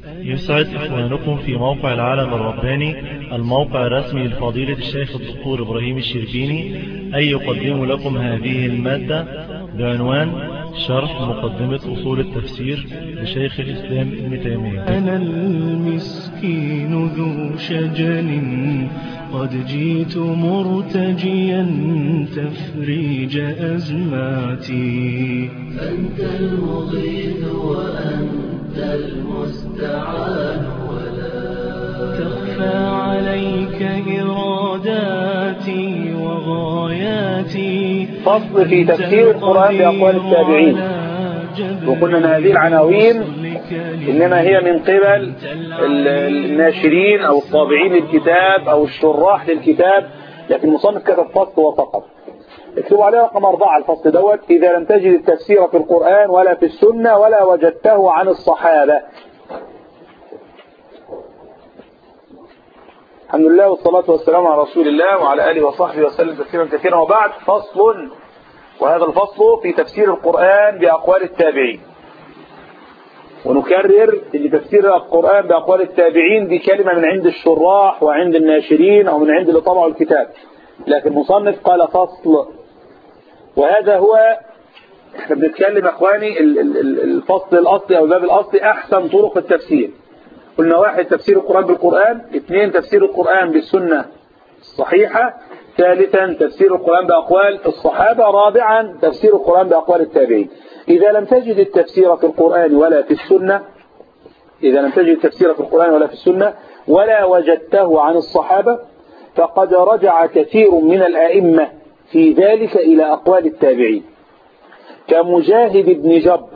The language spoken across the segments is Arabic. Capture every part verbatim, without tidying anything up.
يسعد إخوانكم في موقع العالم الرباني، الموقع الرسمي لفضيلة الشيخ الدكتور إبراهيم الشربيني، أن يقدم لكم هذه المادة بعنوان شرح مقدمة أصول التفسير لشيخ الإسلام ابن تيمية. أنا المسكين ذو شجن قد جئت مرتجيا تفريج أزماتي. أنت المغيث وأنت المستعان ولا تخفى عليك إراداتي وغاياتي. فصل في تفسير القرآن بأقوال التابعين. وقلنا أن هذه العناوين إنما هي من قبل الناشرين أو الطابعين للكتاب أو الشراح للكتاب، لكن مصنف كتب فصل وفقط. اكتبوا عليه رقم أربعة الفصل دوت: إذا لم تجد التفسير في القرآن ولا في السنة ولا وجدته عن الصحابة. الحمد لله والصلاة والسلام على رسول الله وعلى آله وصحبه وسلم تسليما كثيرا، وبعد. فصل، وهذا الفصل في تفسير القرآن بأقوال التابعين. ونكرر ان تفسير القرآن بأقوال التابعين دي كلمة من عند الشراح وعند الناشرين أو من عند اللي طبعوا الكتاب، لكن مصنف قال فصل. وهذا هو، احنا بنتكلم اخواني الفصل الأصلي أو الباب الأصلي أحسن طرق التفسير. قلنا: واحد، تفسير القرآن بالقرآن. اثنين، تفسير القرآن بالسنة الصحيحة. ثالثا، تفسير القرآن بأقوال الصحابة. رابعا، تفسير القرآن بأقوال التابعين. إذا لم تجد التفسير في القرآن ولا في السنة إذا لم تجد التفسير في القرآن ولا في السنة ولا وجدته عن الصحابة، فقد رجع كثير من الأئمة في ذلك إلى أقوال التابعين، كمجاهد بن جبر،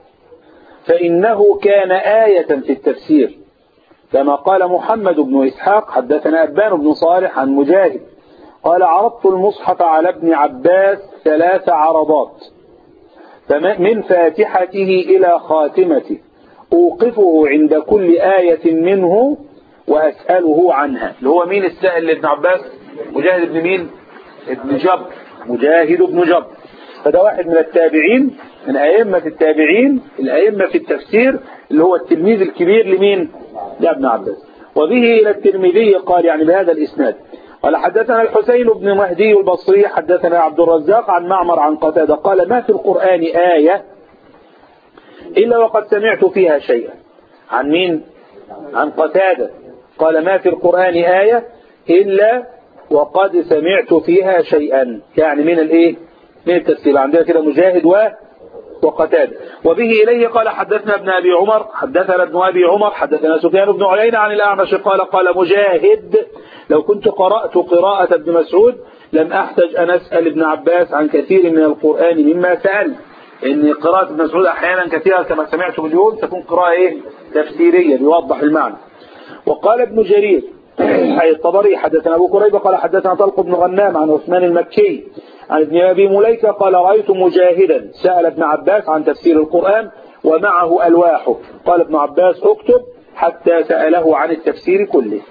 فإنه كان آية في التفسير، كما قال محمد بن إسحاق: حدثنا أبان بن صالح عن مجاهد قال: عرضت المصحف على ابن عباس ثلاث عرضات، من فاتحته إلى خاتمته، أوقفه عند كل آية منه وأسأله عنها. اللي هو مين السائل لابن عباس؟ مجاهد بن مين؟ ابن جبر، مجاهد بن جبر. فده واحد من التابعين، من أئمة التابعين، الأئمة في التفسير، اللي هو التلميذ الكبير لمين؟ لابن عباس. وبه إلى الترمذي قال، يعني بهذا الإسناد، قال: حدثنا الحسين بن مهدي البصري حدثنا عبد الرزاق عن معمر عن قتادة قال: ما في القرآن آية إلا وقد سمعت فيها شيئا. عن مين؟ عن قتادة. قال: ما في القرآن آية إلا وقد سمعت فيها شيئا، يعني من الايه؟ من التفسير. عندنا كده مجاهد و وقتادة. وبه إليه قال: حدثنا ابن أبي عمر حدثنا ابن أبي عمر حدثنا سفيان بن عيينة عن الأعمش قال: قال مجاهد: لو كنت قرأت قراءة ابن مسعود لم أحتج أن أسأل ابن عباس عن كثير من القرآن مما سأل. إن قراءة ابن مسعود أحيانا كثيرا كما سمعت اليوم تكون قراءة إيه؟ تفسيرية بيوضح المعنى. وقال ابن جرير أي الطبري: حدثنا أبو كريبة قال: حدثنا طلق بن غنام عن عثمان المكي عن ابن أبي مليكة قال: رأيت مجاهدا سأل ابن عباس عن تفسير القرآن ومعه ألواحه. قال ابن عباس: اكتب، حتى سأله عن التفسير كله.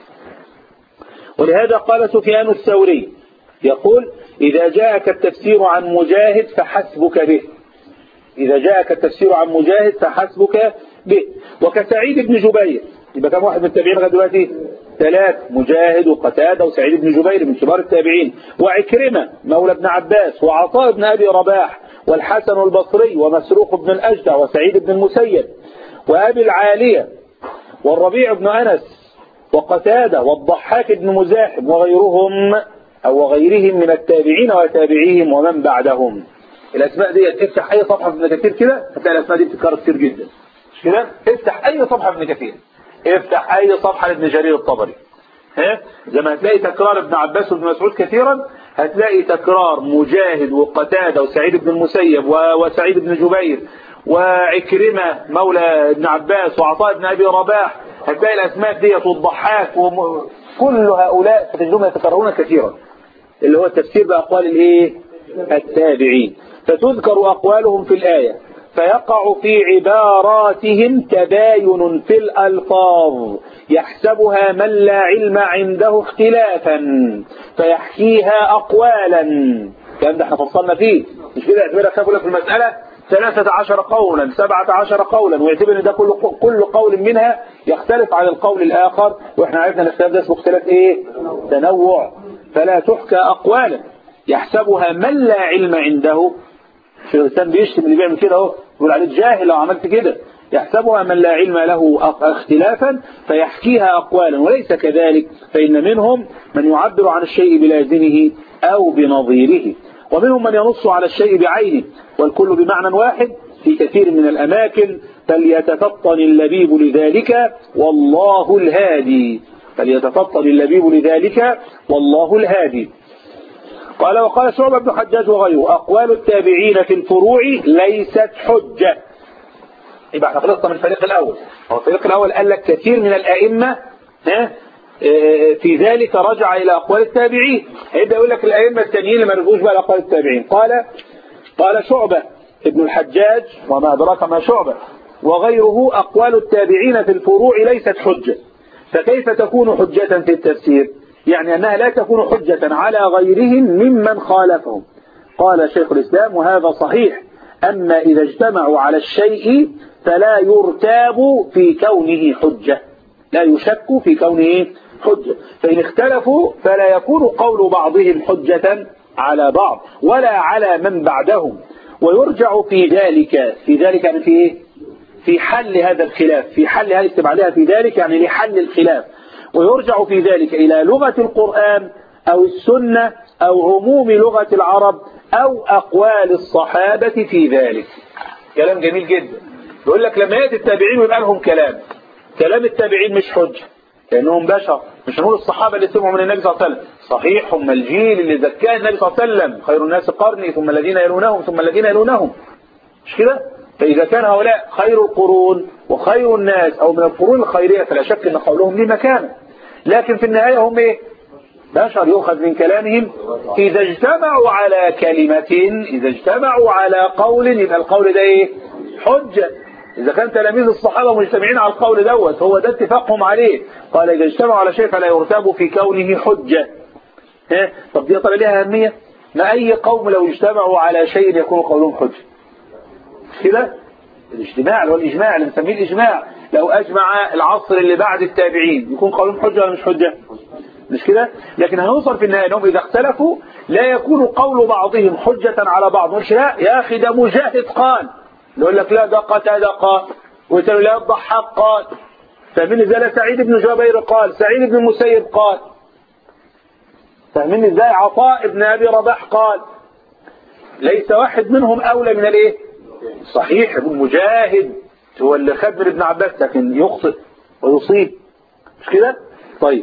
ولهذا قال سفيان الثوري يقول: إذا جاءك التفسير عن مجاهد فحسبك به. إذا جاءك التفسير عن مجاهد فحسبك به. وكسعيد بن جبير، يبقى كم واحد من التابعين لغايه دلوقتي؟ ثلاث: مجاهد وقتادة وسعيد بن جبير من كبار التابعين، وعكرمة مولى ابن عباس، وعطاء بن أبي رباح، والحسن البصري، ومسروق بن الأجدع، وسعيد بن المسيب، وأبي العالية، والربيع بن أنس، وقتادة، والضحاك بن مزاحم، وغيرهم أو غيرهم من التابعين وتابعيهم ومن بعدهم. الأسماء دي افتح أي صفحة في ابن كثير كده هتلاقي الأسماء دي بتتكرر كتير جدا، مش كده؟ افتح أي صفحة في ابن كثير، افتح أي صفحة لابن جرير الطبري، ها؟ زي ما هتلاقي تكرار ابن عباس وابن مسعود كثيرا، هتلاقي تكرار مجاهد وقتادة وسعيد بن المسيب وسعيد بن جبير وعكرمة مولى ابن عباس وعطاء بن أبي رباح. هتلاقي الأسماء ديت والضحاك وكل هؤلاء تجدهم يتكررون كثيرا، اللي هو التفسير بأقوال الايه؟ التابعين. فتذكر أقوالهم في الآية، فيقع في عباراتهم تباين في الألفاظ يحسبها من لا علم عنده اختلافا فيحكيها أقوالا. كان ده احنا فصلنا فيه، مش كده؟ اعتبرها خافوا في المسألة ثلاثة عشر قولا، سبعة عشر قولا، ويعتبر ان ده كل كل قول منها يختلف عن القول الآخر، وإحنا عرفنا الاختلاف ده اسمه اختلاف إيه؟ تنوع. فلا تحكى أقوالا يحسبها من لا علم عنده. في الإنسان بيشتم اللي بيعمل كده اهو، يقول عليه جاهل لو عملت كده. يحسبها من لا علم له اختلافا فيحكيها أقوالا، وليس كذلك، فإن منهم من يعبر عن الشيء بلازمه أو بنظيره، ومنهم من ينص على الشيء بعينه، والكل بمعنى واحد في كثير من الأماكن. فليتفطن اللبيب لذلك والله الهادي. فليتفطن اللبيب لذلك والله الهادي. قال وقال شعبة بن حجاج وغيره أقوال التابعين في الفروع ليست حجة. يبقى احنا خلصنا من الفريق الأول. هو الفريق الأول قال لك كثير من الأئمة في ذلك رجع إلى أقوال التابعين. هيبدأ يقول لك الأئمة التانيين اللي ما رجعوش بقى لأقوال التابعين. قال قال شعبة ابن الحجاج وما أدراك ما شعبة وغيره أقوال التابعين في الفروع ليست حجة. فكيف تكون حجة في التفسير؟ يعني أنها لا تكون حجة على غيرهم ممن خالفهم. قال شيخ الإسلام وهذا صحيح، أما إذا اجتمعوا على الشيء فلا يرتاب في كونه حجة، لا يشك في كونه حجة. فإن اختلفوا فلا يكون قول بعضهم حجة على بعض ولا على من بعدهم. ويرجع في ذلك في ذلك يعني في إيه؟ في حل هذا الخلاف، في حل هذه استبعادها في ذلك يعني لحل الخلاف. ويرجع في ذلك إلى لغة القرآن أو السنة أو عموم لغة العرب أو أقوال الصحابة في ذلك. كلام جميل جدا. يقول لك لما يأتي التابعين ويبقى لهم كلام، كلام التابعين مش حجة لأنهم بشر، مش هنقول الصحابة اللي سمعوا من النبي صلى الله عليه وسلم صحيح هم الجيل اللي زكاه النبي صلى الله عليه وسلم، خير الناس قرني ثم الذين يلونهم ثم الذين يلونهم، مش كده؟ فإذا كان هؤلاء خير القرون وخير الناس أو من القرون الخيرية فلا شك أن قولهم ليه مكانة. لكن في النهاية هم إيه؟ بشر يؤخذ من كلامهم. إذا اجتمعوا على كلمة، إذا اجتمعوا على قول يبقى القول ده إيه؟ حجة. إذا كان تلاميذ الصحابة مجتمعين على القول دوت هو ده اتفاقهم عليه. قال إذا اجتمعوا على شيء فلا يرتاب في كونه حجة. ها؟ طب دي طلع لها أهمية؟ ما أي قوم لو اجتمعوا على شيء يكون قولهم حجة كده؟ الاجتماع اللي هو الإجماع اللي نسميه الإجماع، لو أجمع العصر اللي بعد التابعين يكون قولهم حجة ولا مش حجة؟ مش كده؟ لكن هنوصل في النهاية انهم إذا اختلفوا لا يكون قول بعضهم حجة على بعض. مش لا يا أخي ده مجاهد قال، يقول لك لا ده قتادة قال، ويقول لا الضحاك قال، فمن ازاي سعيد بن جبير قال، سعيد بن المسيب قال، فمن ازاي عطاء بن أبي رباح قال. ليس واحد منهم أولى من الايه؟ صحيح ابن مجاهد هو اللي خد من ابن عباس لكن يخطئ ويصيب، مش كده؟ طيب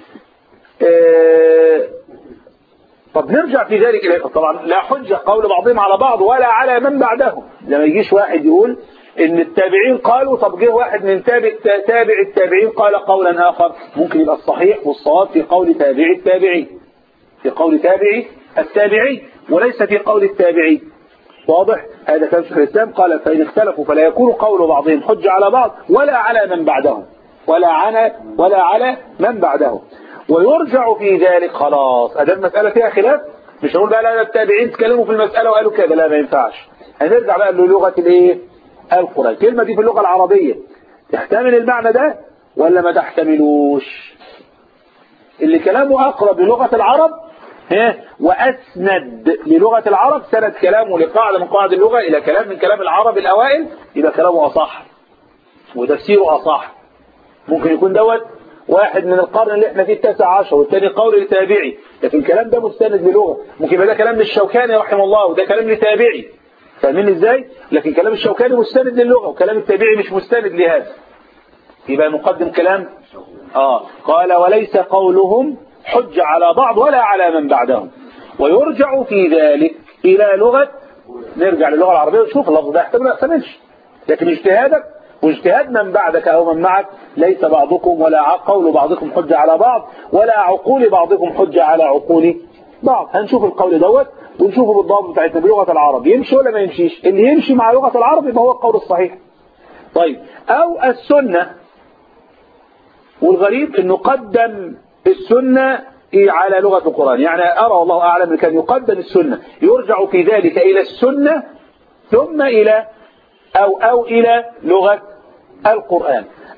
اه طب نرجع في ذلك إليه. طبعا لا حجة قول بعضهم على بعض ولا على من بعدهم. لما يجيش واحد يقول ان التابعين قالوا، طب جه واحد من تابع تابع التابعين قال قولا آخر، ممكن يبقى الصحيح والصواب في قول تابع التابعين، في قول تابعي التابعي وليس في قول التابعي. واضح؟ هذا كلام شيخ الإسلام. قال فإن اختلفوا فلا يكون قول بعضهم حجة على بعض ولا على من بعدهم، ولا على ولا على من بعدهم. ويرجع في ذلك خلاص أدام المسألة فيها خلاف، مش هنقول بقى لا التابعين تكلموا في المسألة وقالوا كده، لا ما ينفعش. هنرجع بقى للغة الايه؟ القرآن. الكلمة دي في اللغة العربية تحتمل المعنى ده ولا ما تحتملوش؟ اللي كلامه أقرب للغة العرب ها وأسند للغة العرب، سند كلامه لقاعدة من قواعد اللغة إلى كلام من كلام العرب الأوائل، يبقى كلامه أصح وتفسيره أصح. ممكن يكون دوت واحد من القرن اللي احنا فيه التاسع عشر والتاني قول لتابعي، لكن الكلام ده مستند للغة. ممكن يبقى ده كلام للشوكاني رحمه الله وده كلام لتابعي، فاهمين ازاي؟ لكن كلام الشوكاني مستند للغة وكلام التابعي مش مستند لهذا، يبقى نقدم كلام اه قال وليس قولهم حجة على بعض ولا على من بعدهم. ويرجع في ذلك إلى لغة، نرجع للغة العربية ونشوف اللفظ ده يحتمل ما يحتملش، لكن اجتهادك واجتهاد من بعدك أو من معك ليس بعضكم ولا قول بعضكم حجة على بعض ولا عقول بعضكم حجة على عقول بعض. هنشوف القول دوت ونشوفه بالضبط بتاعتنا بلغة العرب يمشي ولا ما يمشيش. اللي يمشي مع لغة العرب يبقى هو القول الصحيح. طيب أو السنة، والغريب أنه قدم السنة على لغة القرآن، يعني أرى والله أعلم كان يقدم السنة، يرجع في ذلك إلى السنة ثم إلى أو أو إلى لغة القرآن.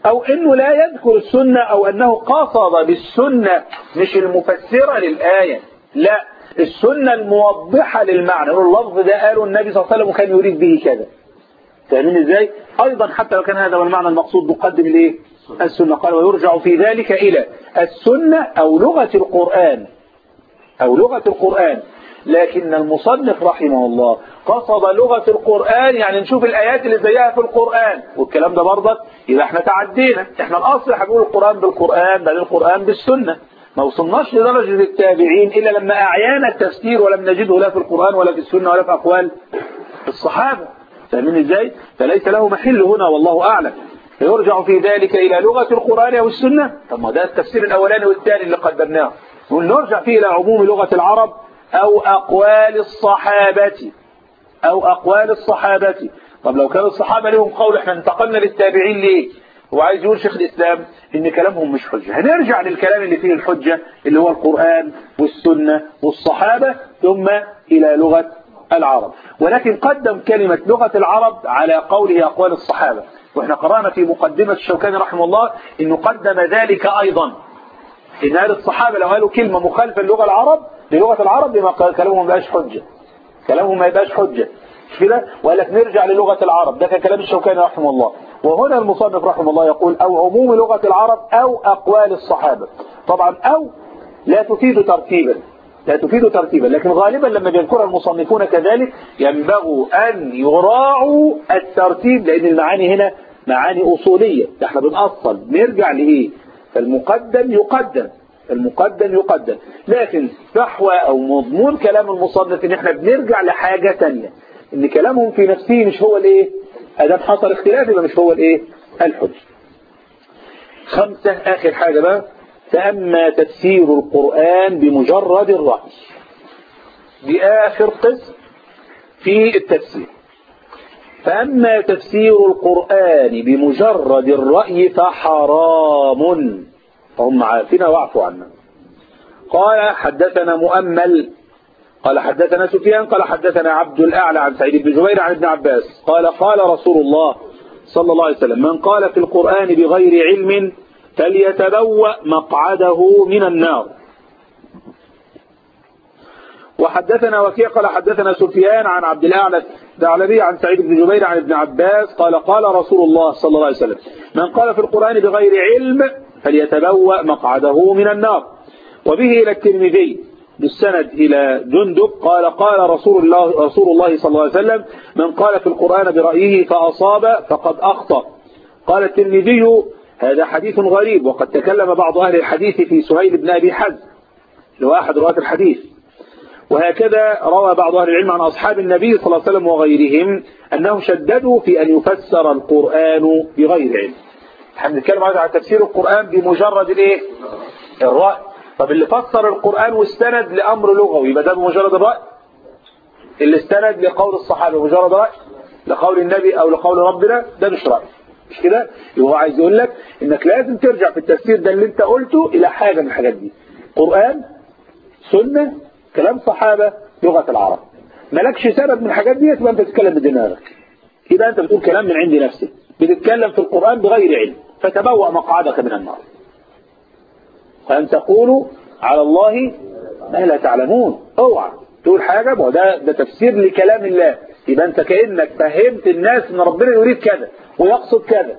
أو أنه لا يذكر السنة، أو أنه قصد بالسنة مش المفسرة للآية، لا، السنة الموضحة للمعنى. اللفظ ده قاله النبي صلى الله عليه وسلم وكان يريد به كذا. فاهمين ازاي؟ أيضا حتى لو كان هذا هو المعنى المقصود نقدم الايه؟ السنة. قال ويرجع في ذلك إلى السنة أو لغة القرآن، أو لغة القرآن. لكن المصنف رحمه الله قصد لغة القرآن، يعني نشوف الآيات اللي زيها في القرآن، والكلام ده برضك يبقى احنا تعدينا. احنا الأصل هنقول القرآن بالقرآن، بل القرآن بالسنة. ما وصلناش لدرجة التابعين إلا لما أعيانا التفسير ولم نجده لا في القرآن ولا في السنة ولا في أقوال الصحابة. فاهمين ازاي؟ فليس له محل هنا والله أعلم. فيرجع في ذلك إلى لغة القرآن أو السنة. طب ما ده التفسير الأولاني والثاني اللي قدمناه، ونرجع فيه إلى عموم لغة العرب أو أقوال الصحابة، أو أقوال الصحابة. طب لو كان الصحابة لهم قول، احنا انتقلنا للتابعين ليه؟ هو عايز يقول شيخ الإسلام إن كلامهم مش حجة. هنرجع للكلام اللي فيه الحجة اللي هو القرآن والسنة والصحابة، ثم إلى لغة العرب. ولكن قدم كلمة لغة العرب على قوله أقوال الصحابة. وإحنا قرأنا في مقدمة الشوكاني رحمه الله إنه قدم ذلك أيضا، إن هذه الصحابة لو قالوا كلمة مخالفة للغة العرب للغة العرب لما كلامهم ما يبقاش حجة، كلامهم ما يبقاش حجة كده. وقال لك نرجع للغة العرب. ده كان كلام الشوكاني رحمه الله. وهنا المصنف رحمه الله يقول أو عموم لغة العرب أو أقوال الصحابة. طبعا أو لا تفيد ترتيبا، لا تفيد ترتيبا، لكن غالبا لما بيذكرها المصنفون كذلك ينبغي أن يراعوا الترتيب، لأن المعاني هنا معاني أصولية. احنا بنأصل نرجع لإيه؟ فالمقدم يقدم، المقدم يقدم. لكن فحوى أو مضمون كلام المصنف إن احنا بنرجع لحاجة تانية، إن كلامهم في نفسه مش هو الإيه؟ أدام حصل اختلاف يبقى مش هو الإيه؟ الحج. خمسة، آخر حاجة بقى، فأما تفسير القرآن بمجرد الرأي. دي آخر قسم في التفسير. فأما تفسير القرآن بمجرد الرأي فحرام، فهم عارفين واعفوا عنا. قال حدثنا مؤمل قال حدثنا سفيان قال حدثنا عبد الأعلى عن سعيد بن جبير عن ابن عباس قال قال رسول الله صلى الله عليه وسلم من قال في القرآن بغير علم فليتبوأ مقعده من النار. وحدثنا وكيع قال حدثنا سفيان عن عبد الأعلى الثعلبي عن سعيد بن جبير عن ابن عباس قال قال رسول الله صلى الله عليه وسلم من قال في القرآن بغير علم فليتبوأ مقعده من النار. وبه إلى الترمذي بالسند إلى جندب قال قال رسول الله رسول الله صلى الله عليه وسلم من قال في القرآن برأيه فأصاب فقد أخطأ. قال الترمذي هذا حديث غريب، وقد تكلم بعض أهل الحديث في سهيل بن أبي حزم اللي هو أحد رواة الحديث. وهكذا روى بعض أهل العلم عن أصحاب النبي صلى الله عليه وسلم وغيرهم أنهم شددوا في أن يفسر القرآن بغير علم. احنا بنتكلم على تفسير القرآن بمجرد الايه؟ الرأي. طب اللي فسر القرآن واستند لأمر لغوي يبقى ده بمجرد الرأي؟ اللي استند لقول الصحابة بمجرد رأي؟ لقول النبي أو لقول ربنا ده مش رأي، مش كده؟ هو عايز يقول لك انك لازم ترجع في التفسير ده اللي انت قلته الى حاجة من الحاجات دي: قرآن، سنة، كلام صحابة، لغة العرب. مالكش سبب من الحاجات دي يبقى انت تتكلم بدماغك، كده انت بتقول كلام من عند نفسك، بتتكلم في القرآن بغير علم، فتبوأ مقعدك من النار. فأن تقولوا على الله ما لا تعلمون. اوعى تقول حاجة ما ده ده تفسير لكلام الله، يبقى انت كأنك فهمت الناس ان ربنا يريد كذا ويقصد كذا.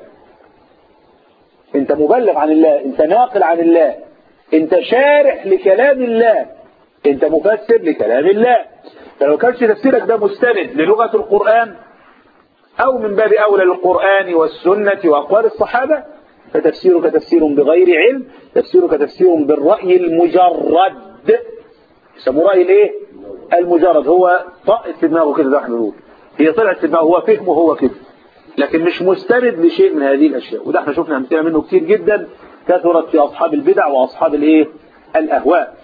انت مبلغ عن الله، انت ناقل عن الله، انت شارح لكلام الله، انت مفسر لكلام الله. فلو كانش تفسيرك ده مستند للغة القرآن او من باب اولى للقرآن والسنة واقوال الصحابة فتفسيرك تفسير بغير علم، تفسيرك تفسير بالرأي المجرد. يسموه رأي الايه؟ المجرد. هو طاقت في دماغه كده زي ما احنا بنقول، هي طلعت في دماغه، هو فهمه هو كده، لكن مش مستند لشيء من هذه الاشياء. وده احنا شفنا امثله منه كتير جدا كثرت في اصحاب البدع واصحاب الايه؟ الاهواء.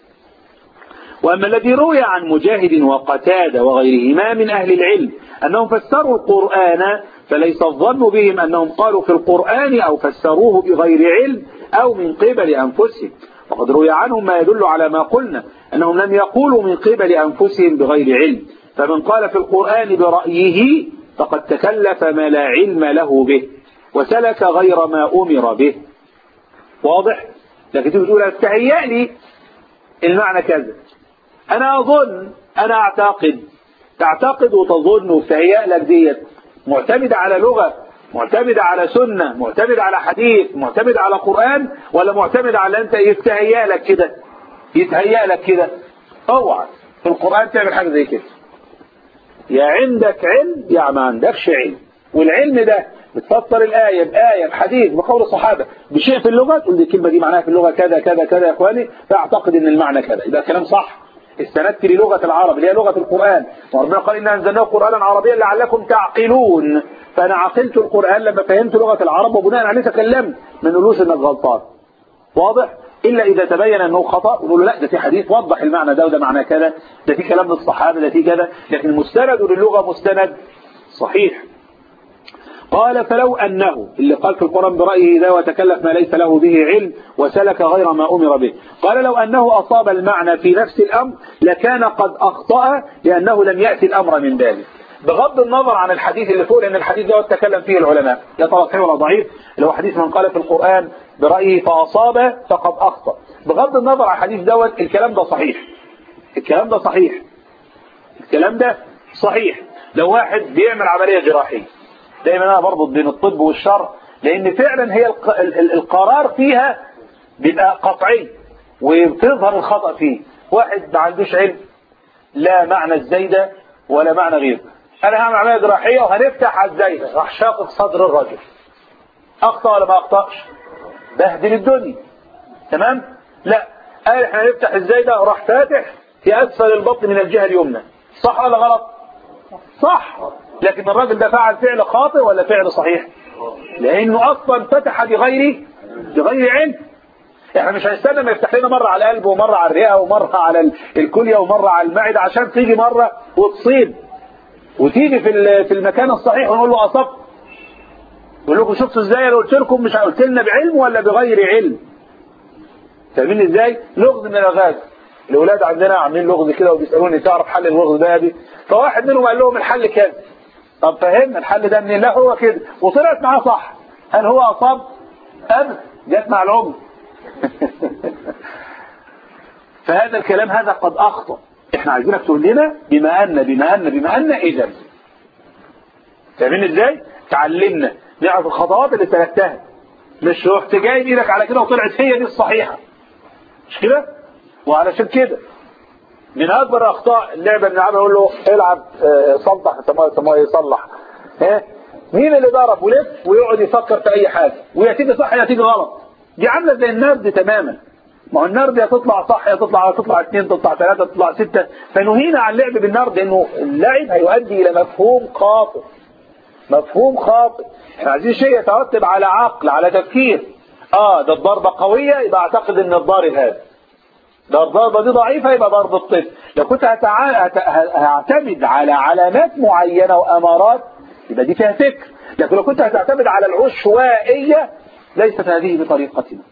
واما الذي روي عن مجاهد وقتادة وغيرهما من اهل العلم انهم فسروا القرآن فليس الظن بهم انهم قالوا في القرآن او فسروه بغير علم او من قبل انفسهم، وقد روي عنهم ما يدل على ما قلنا انهم لم يقولوا من قبل انفسهم بغير علم. فمن قال في القرآن برأيه فقد تكلف ما لا علم له به. وسلك غير ما أمر به. واضح؟ لكن تيجي تقول استهيأ لي المعنى كذا، أنا أظن، أنا أعتقد. تعتقد وتظن وتهيأ لك ديت معتمدة على لغة، معتمدة على سنة، معتمدة على حديث، معتمدة على قرآن، ولا معتمدة على أنت يتهيأ لك كده؟ يتهيأ لك كده. اوعى في القرآن تعمل حاجة زي كده. يا عندك علم يا ما عندكش علم، والعلم ده بتفسر الآية بآية بحديث بقول الصحابة بشيء في اللغة، تقول دي الكلمة دي معناها في اللغة كذا كذا كذا يا إخواني، فأعتقد إن المعنى كذا، يبقى كلام صح. استندت للغة العرب اللي هي لغة القرآن، وربنا قال إنا أنزلناه قرآنا عربيا لعلكم تعقلون، فأنا عقلت القرآن لما فهمت لغة العرب وبناء عليه تكلمت، ما نقولوش إنك غلطان. واضح؟ إلا إذا تبين أنه خطأ نقول له لا ده في حديث وضح المعنى ده وده معنى كذا، ده في كلام للصحابة ده في كذا، لكن المستند للغة مستند صحيح. قال فلو أنه اللي قال في القرآن برأيه إذا وتكلف ما ليس له به علم وسلك غير ما أمر به، قال لو أنه أصاب المعنى في نفس الأمر لكان قد أخطأ لأنه لم يأتي الأمر من ذلك. بغض النظر عن الحديث اللي فوق، لأن الحديث ده تكلم فيه العلماء يا ترى صحيح ولا ضعيف، اللي هو حديث من قال في القرآن برأيه فأصاب فقد أخطأ. بغض النظر عن الحديث دوت الكلام ده صحيح، الكلام ده صحيح، الكلام ده صحيح. لو واحد بيعمل عملية جراحية، دايما أنا بربط بين الطب والشرع، لأن فعلا هي القرار فيها بيبقى قطعي وبتظهر الخطأ فيه. واحد ما عندوش علم لا معنى الزايدة ولا معنى غيره، أنا هعمل عملية جراحية وهنفتح على الزايدة، راح شاقق صدر الرجل، أخطأ ولا ما أخطأش؟ بهدل الدنيا. تمام؟ لا، قال احنا هنفتح الزايدة وراح فاتح في أسفل البطن من الجهة اليمنى، صح ولا غلط؟ صح. لكن الراجل ده فعل فعل خاطئ ولا فعل صحيح؟ لأنه أصلا فتح بغير بغير علم. احنا مش هنستنى ما يفتح لنا مرة على القلب ومرة على الرئة ومرة على الكلية ومرة على المعدة عشان تيجي مرة وتصيب وتيجي في في المكان الصحيح ونقول له أصبت. يقول لكم شفتوا ازاي؟ انا قلت لكم مش قلت لنا بعلم ولا بغير علم. فاهمين ازاي؟ لغز من الغاز. الاولاد عندنا عاملين لغز كده وبيسالوني تعرف حل اللغز ده يا ابي؟ فواحد منهم قال لهم الحل كذا. طب فهمنا الحل ده منين؟ لا هو كده، وطلعت معاه صح. هل هو اصاب؟ ابدا، جت مع العمر. فهذا الكلام هذا قد اخطأ. احنا عايزينك تقول لنا بما ان بما ان بما ان اذا. فاهمين ازاي؟ تعلمنا نعرف الخطوات اللي سلكتها، مش رحت جايب ايدك على كده وطلعت هي دي الصحيحه، مش كده؟ وعلشان كده من اكبر اخطاء اللعبه بنلعبها نقول له العب صلح ثم يصلح. ها مين اللي ضرب ولف ويقعد يفكر في اي حاجه ويا تيجي صح يا تيجي غلط؟ دي عامله زي النرد تماما. ما هو النرد يا تطلع صح يا تطلع تطلع اثنين تطلع ثلاثه تطلع سته. فنهينا عن اللعب بالنرد لانه اللعب هيؤدي الى مفهوم خاطئ، مفهوم خاطئ. احنا عايزين شيء يترتب على عقل على تفكير. اه ده الضربه قويه يبقى اعتقد ان الضارب هذا، ده الضربه دي ضعيفه يبقى ضرب الطفل. لو كنت هتع... هت... هعتمد على علامات معينه وامارات يبقى دي فيها فكر، لكن لو كنت هتعتمد على العشوائيه ليست هذه بطريقتنا.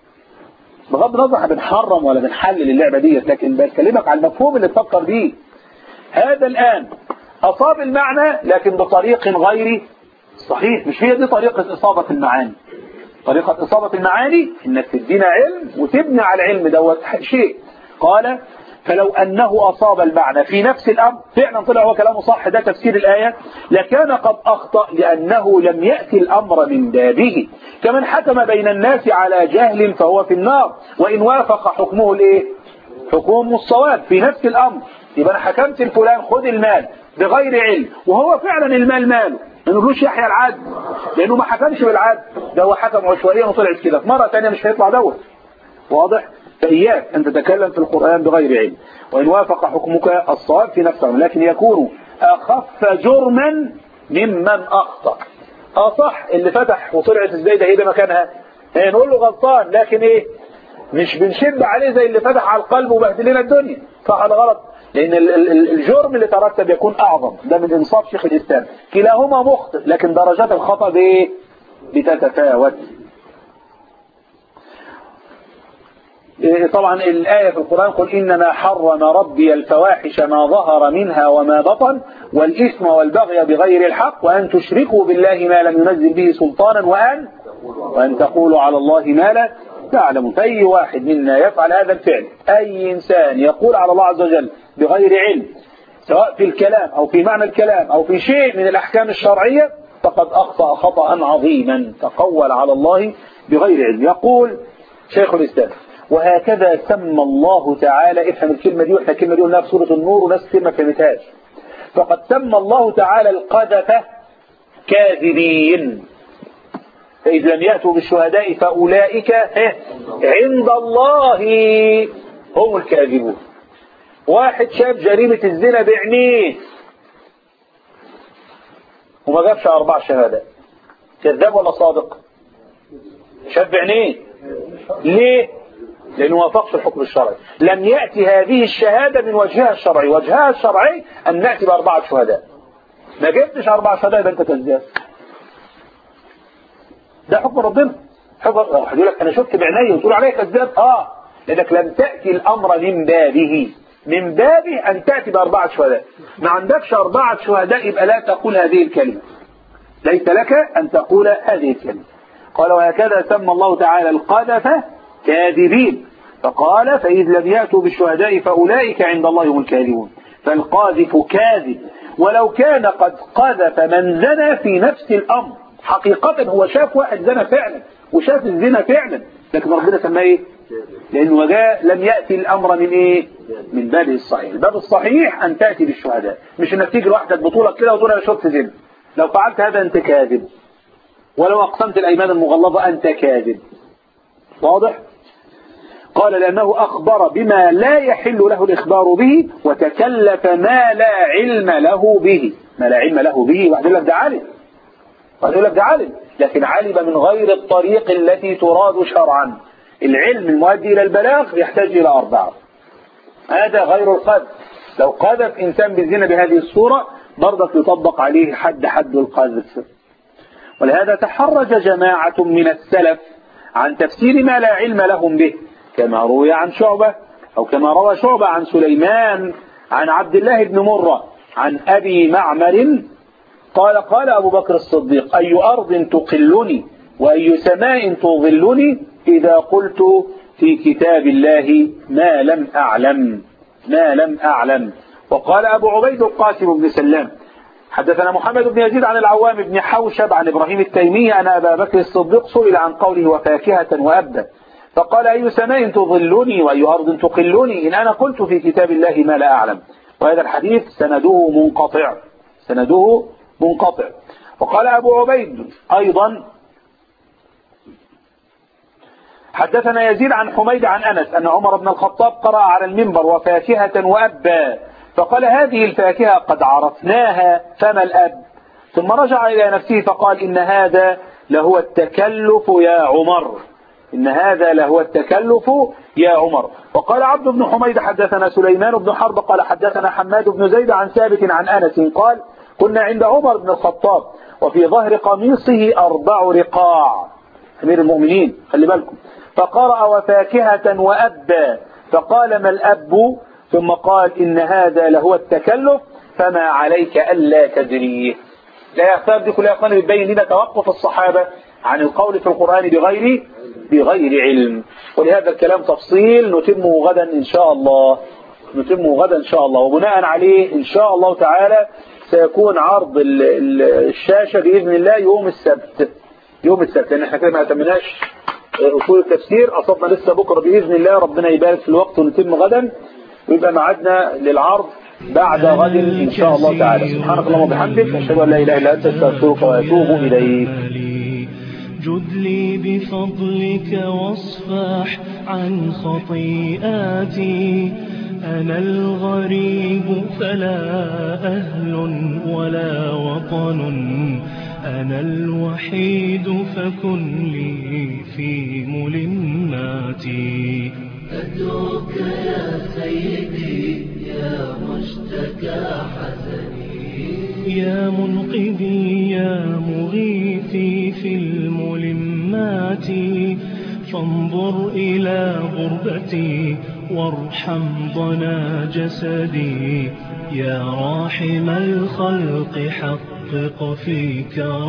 بغض النظر احنا بنحرم ولا بنحلل اللعبه دي، لكن بكلمك على المفهوم اللي تفكر بيه. هذا الان اصاب المعنى لكن بطريق غير صحيح. مش هي دي طريقه اصابه المعاني. طريقه اصابه المعاني انك تدينا علم وتبني على العلم دوت شيء. قال فلو انه اصاب المعنى في نفس الامر، فعلا طلع هو كلامه صح، ده تفسير الايه، لكان قد اخطا لانه لم ياتي الامر من بابه. كمن حكم بين الناس على جهل فهو في النار وان وافق حكمه الايه؟ حكم الصواب في نفس الامر. يبقى انا حكمت الفلان خد المال بغير علم وهو فعلا المال ماله، ما نقولوش يحيى العدل لانه ما حكمش بالعدل، ده هو حكم عشوائيا وطلعت كده، في مره ثانيه مش هيطلع دوت. واضح؟ فإياك أن تتكلم في القرآن بغير علم، وإن وافق حكمك الصواب في نفسه لكن يكون أخف جرما ممن أخطأ. اه صح اللي فتح وطلعت الزايدة هي ده مكانها، يعني نقول له غلطان، لكن ايه مش بنشد عليه زي اللي فتح على القلب وبهدل لنا الدنيا، صح ولا غلط؟ لأن الجرم اللي ترتب يكون أعظم. ده من إنصاف شيخ الإسلام. كلاهما مخطئ لكن درجات الخطأ بتتفاوت. طبعا الآية في القرآن قل إنما حرم ربي الفواحش ما ظهر منها وما بطن والإثم والبغي بغير الحق وأن تشركوا بالله ما لم ينزل به سلطانا وأن وأن تقولوا على الله ما لا تعلم. فأي واحد منا يفعل هذا الفعل، أي إنسان يقول على الله عز وجل بغير علم سواء في الكلام أو في معنى الكلام أو في شيء من الأحكام الشرعية فقد أخطأ خطأ عظيما، تقول على الله بغير علم. يقول شيخ الإسلام وهكذا سمى الله تعالى، افهم الكلمة دي، واحنا الكلمة دي قلناها في سورة النور وناس كتير ما فهمتهاش. فقد سمى الله تعالى القذف كاذبين، فإذ لم يأتوا بالشهداء فأولئك عند الله هم الكاذبون. واحد شاف جريمة الزنا بعينيه وما جابش أربع شهادات، كذاب ولا صادق؟ شاف بعينيه. ليه؟ لأنه ما وافقش الحكم الشرعي. لم يأتي هذه الشهادة من وجهها الشرعي، وجهها الشرعي أن نأتي بأربعة شهداء. ما جبتش أربع شهداء يبقى أنت كذاب. ده حكم ربنا. حكم واحد يقول لك أنا شفت بعيني وتقول عليه كذاب، آه لأنك لم تأتي الأمر من بابه، من بابه أن تأتي بأربعة شهداء. ما عندكش أربعة شهداء يبقى لا تقول هذه الكلمة، ليس لك أن تقول هذه الكلمة. قال وهكذا سمى الله تعالى القذف كاذبين، فقال فإذ لم يأتوا بالشهداء فأولئك عند الله هم الكاذبون. فالقاذف كاذب ولو كان قد قذف من زنى في نفس الأمر. حقيقة هو شاف واحد زنى فعلا وشاف الزنا فعلا، لكن ربنا سماه ايه؟ لأنه جاء لم يأتي الأمر من ايه؟ من بابه الصحيح. الباب الصحيح أن تأتي بالشهداء، مش انك تيجي لوحدك بطولة كده وتقول انا شفت زنا. لو فعلت هذا أنت كاذب، ولو أقسمت الأيمان المغلظة أنت كاذب. واضح؟ قال لأنه أخبر بما لا يحل له الإخبار به وتكلف ما لا علم له به. ما لا علم له به واحد يقول لك ده عالم، واحد يقول لك ده عالم، لكن علم من غير الطريق التي تراد شرعا. العلم المؤدي إلى البلاغ يحتاج إلى أربعة، هذا غير القذف. لو قذف إنسان بالزنا بهذه الصورة برضك يطبق عليه حد حد القذف. ولهذا تحرج جماعة من السلف عن تفسير ما لا علم لهم به، كما روي عن شعبة أو كما روى شعبة عن سليمان عن عبد الله بن مرة عن أبي معمر قال قال أبو بكر الصديق أي أرض تقلني وأي سماء تظلني إذا قلت في كتاب الله ما لم أعلم ما لم أعلم. وقال أبو عبيد القاسم بن سلام حدثنا محمد بن يزيد عن العوام بن حوشب عن إبراهيم التيمي أن أبا بكر الصديق سئل عن قوله وفاكهة وأبا فقال أي سماء تظلني وأي أرض تقلني إن أنا قلت في كتاب الله ما لا أعلم. وهذا الحديث سنده منقطع سنده منقطع. وقال أبو عبيد أيضا حدثنا يزيد عن حميد عن أنس أن عمر بن الخطاب قرأ على المنبر وفاكهة وأبا فقال هذه الفاكهة قد عرفناها فما الأب؟ ثم رجع إلى نفسه فقال إن هذا لهو التكلف يا عمر إن هذا لهو التكلف يا عمر. وقال عبد بن حميد حدثنا سليمان بن حرب قال حدثنا حماد بن زيد عن ثابت عن أنس قال كنا عند عمر بن الخطاب وفي ظهر قميصه أربع رقاع أمير المؤمنين خلي بالكم فقرأ وفاكهة وأبا فقال ما الأب؟ ثم قال إن هذا لهو التكلف فما عليك ألا تدريه. لا يختار دي كلها أخواني بتبين لنا توقف الصحابة عن القول في القرآن بغير بغير علم. ولهذا الكلام تفصيل نتمه غدا إن شاء الله نتمه غدا إن شاء الله. وبناء عليه إن شاء الله تعالى سيكون عرض الشاشة بإذن الله يوم السبت يوم السبت لأن احنا كده ما أتمناش أصول التفسير أصبنا لسه بكرة بإذن الله. ربنا يبارك في الوقت ونتم غدا ويبقى معادنا للعرض بعد غد إن شاء الله تعالى. سبحانك اللهم وبحمدك أشهد أن لا إله إلا أنت أستغفرك وأتوب إليك. جد لي بفضلك واصفح عن خطيئاتي أنا الغريب فلا أهل ولا وطن أنا الوحيد فكن لي في ملماتي. أدعوك يا سيدي يا مشتكى حزني يا منقذي يا مغيثي في الملمات فانظر إلى غربتي وارحم ضنا جسدي. يا راحم الخلق حقق في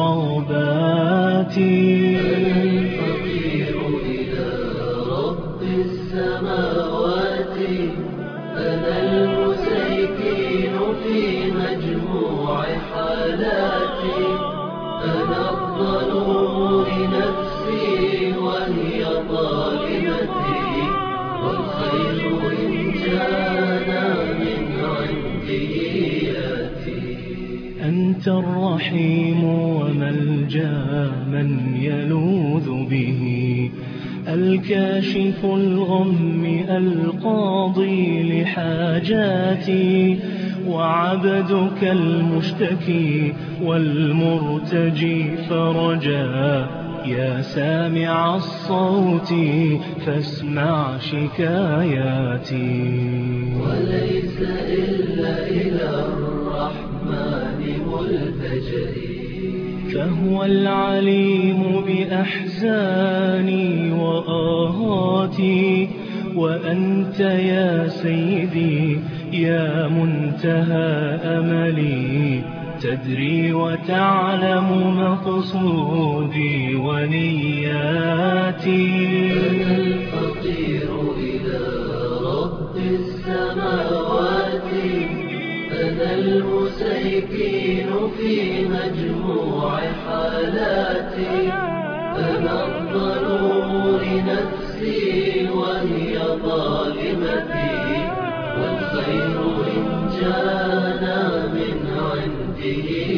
كرباتي. الفقير إلى رب السماوات، أنا المسيكين في مجموع حالاتي. أنا الظلوم لنفسي وهي ظالمتي، والخير إن جانا من عنده ياتي. أنت الرحيم وملجأ من يلوذ به، الكاشف الغم القاضي لحاجاتي، وعبدك المشتكي والمرتجي فرجا. يا سامع الصوت فاسمع شكاياتي. وليس إلا إلى الرحمن ملتجئي، فهو العليم بأحزاني وآهاتي. وأنت يا سيدي يا منتهى أملي، تدري وتعلم مقصودي ونياتي. أنا الفقير إلى رب السماوات، أنا المسيكين في مجموع حالاتي. أنا الظلوم لنفسي وهي ظالمتي، والخير إن جانا من عنده